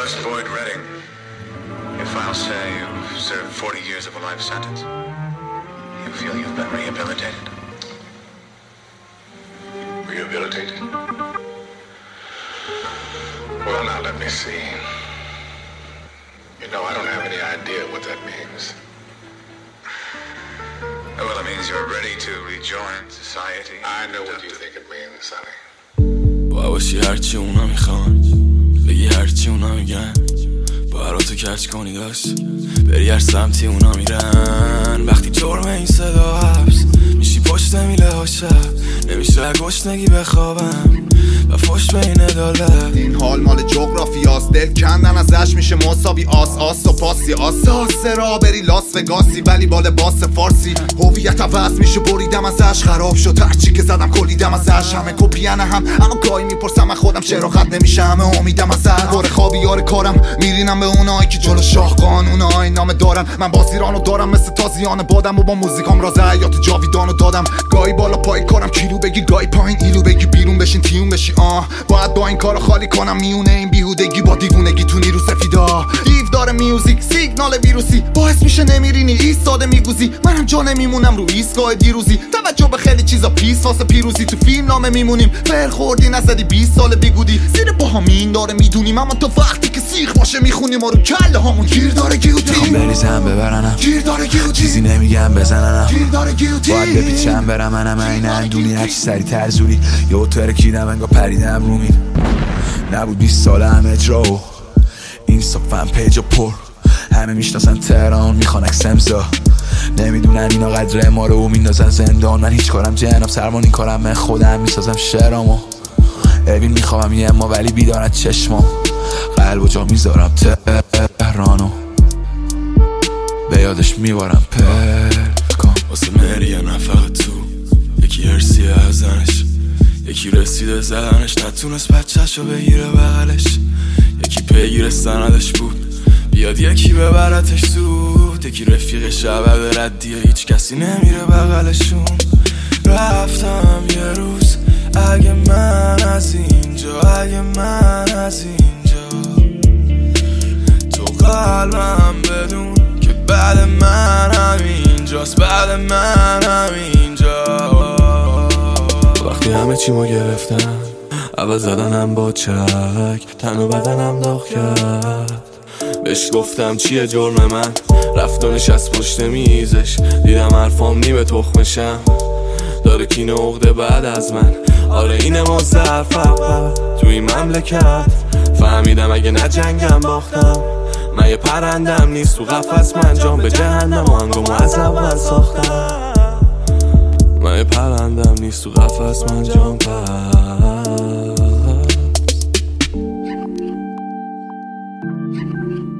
Douglas Boyd Redding, your files say you've served 40 years of a life sentence. You feel you've been rehabilitated? Rehabilitated? Well, now let me see. You know, I don't have any idea what that means. Well, it means you're ready to rejoin society. I know what you think it means, Sonny. باشی هرچی اونا میخوان، بگی هرچی اونا میگن، براتو کج کنی داشت بری هر سمتی اونا میرن. وقتی جرم این صدا حبس میشی پشت میله ها شب، نمیشه گشنگی بخوابم و فش بین عدالت. این حال مال جغرافیاست، دل کندن ازش میشه مساوی آس و پاسی. آس را بری لاس وگاسی ولی با لباس فارسی. هویت عوض میشه بریدم ازش، خراب شد هرچی که زدم کلیدم ازش. همه کپیانه هم اما گاهی میپرسم من خودم چرا خط نمیشه، همه امیدم ازش. دور خوابی یار کارم میرینم به اونایی که جلو شاه قانونای نامه دارن. من بازیرانو دارم مثل تازیان بادم و با موزیکام راز حیات جاویدانو دادم. گاهی بالا پای کارم کیلو بگی، گاهی پایین ایلو بگی، بیرون بشین تیون بشی. باید با این کارو خالی کنم میونه این بیهودگی با دیوونگی تو نیرو سفیدا. دیو داره میوزیک سیگنال ویروسی، باعث میشه نمیرینی ایستاده میگوزی. منم جا نمیمونم رو ایستگاه دیروزی، توجه به خیلی چیزا پیس واسه پیروزی. تو فیلم نامه میمونیم فر خوردی نزدی 20 سال بیگودی. زیر پاها مین داره میدونیم اما تا وقتی که سیخ باشه میخونیم ما رو کله هامون گیر داره گیوتی. میخوام بریزم ببرنم گیر داره گیوتی، چیزی نمیگم بزننم گیر داره گیوتی. باید بپیچم برم منم این اندونی هرچی سری ترزوری. یه ترکیدم انگار پریدم رومی نبود 20 سال هم اجرا و این صفم پیج پر. همه میشناسن تهران میخوان اکسمزا، نمیدونن اینا قدر ما رو میندازن زندان. من هیچ کارم جناب سرمان این کارم من خودم میسازم شعرامو. اوین میخوام یه اما ولی بیدارت چشمام، قلب و جا میذارم تهرانو به یادش میبارم پرکام. واسه مریه نفقه تو یکی هرسیه از زنش، یکی رسیده زدنش نتونست بچه‌شو بگیره بغلش. یکی پیگیر سندش بود بیاد یکی ببرتش زود. یکی رفیق شبه ردیه هیچ کسی نمیره بغلشون. رفتم یه روز اگه من از اینجا، اگه من از اینجا تو قلبم بدون که بعد من همینجاست، بعد من همینجا. وقتی همه چی ما گرفتن اول زدنم با چک، تن و بدنم داغ کرد. بهش گفتم چیه جرم من، رفت و نشست پشت میزش. دیدم حرفام نیمه تخمشم، داره کینه عقده بعد از من. آره اینه مزدر فقط تو این مملکت. فهمیدم اگه نه جنگم باختم، من یه پرندم نیست تو قفس. من جام به جهنم و هنگامو از اول ساختم. من یه پرندم نیست تو قفس، من جام پس.